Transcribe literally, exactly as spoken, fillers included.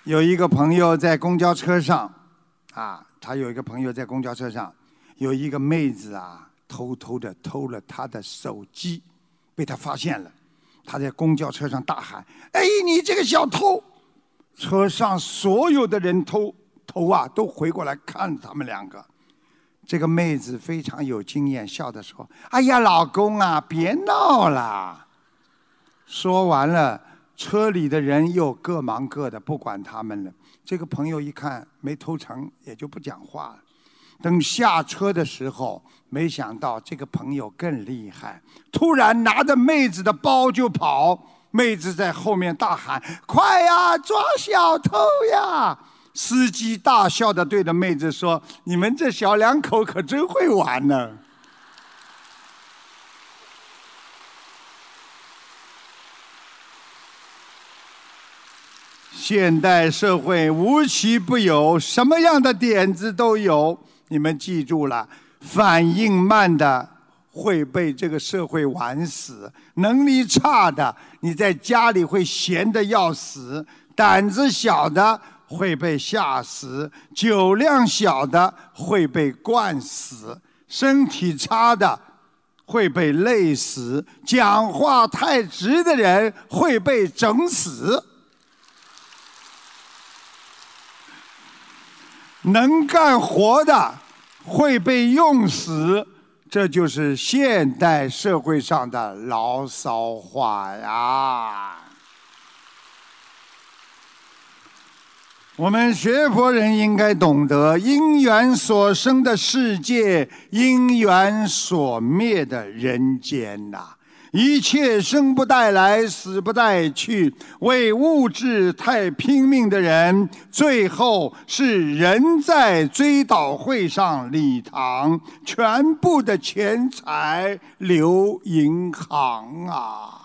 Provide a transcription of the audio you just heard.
有一个朋友在公交车上，啊，他有一个朋友在公交车上，有一个妹子啊，偷偷的偷了他的手机，被他发现了。他在公交车上大喊：“哎，你这个小偷！”车上所有的人头头啊都回过来看他们两个。这个妹子非常有经验，笑着说：“哎呀，老公啊，别闹了。”说完了，车里的人又各忙各的，不管他们了。这个朋友一看没偷成，也就不讲话了。等下车的时候，没想到这个朋友更厉害，突然拿着妹子的包就跑。妹子在后面大喊：“快呀，抓小偷呀！”司机大笑地对着妹子说：“你们这小两口可真会玩呢。”现代社会无奇不有，什么样的点子都有。你们记住了，反应慢的会被这个社会玩死，能力差的你在家里会闲得要死，胆子小的会被吓死，酒量小的会被灌死，身体差的会被累死，讲话太直的人会被整死。能干活的会被用死，这就是现代社会上的牢骚话呀。我们学佛人应该懂得，因缘所生的世界，因缘所灭的人间呐、啊。一切生不带来，死不带去，为物质太拼命的人，最后是人在追悼会上礼堂，全部的钱财流银行啊！